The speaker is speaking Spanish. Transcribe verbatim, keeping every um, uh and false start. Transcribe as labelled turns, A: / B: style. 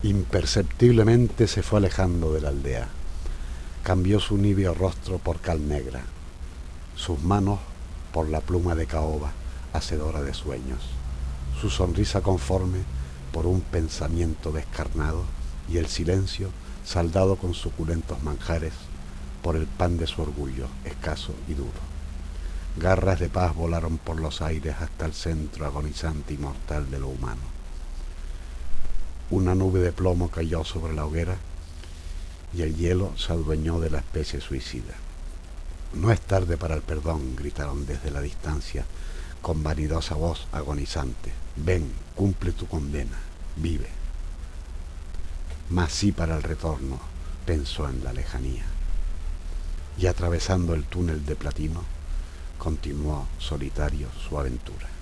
A: Imperceptiblemente se fue alejando de la aldea. Cambió su níveo rostro por cal negra, sus manos por la pluma de caoba, hacedora de sueños, su sonrisa conforme por un pensamiento descarnado, y el silencio saldado con suculentos manjares por el pan de su orgullo, escaso y duro. Garras de paz volaron por los aires hasta el centro agonizante y mortal de lo humano. Una nube de plomo cayó sobre la hoguera y el hielo se adueñó de la especie suicida. No es tarde para el perdón, gritaron desde la distancia con vanidosa voz agonizante. Ven, cumple tu condena, vive. Mas sí para el retorno, pensó en la lejanía. Y atravesando el túnel de platino, continuó solitario su aventura.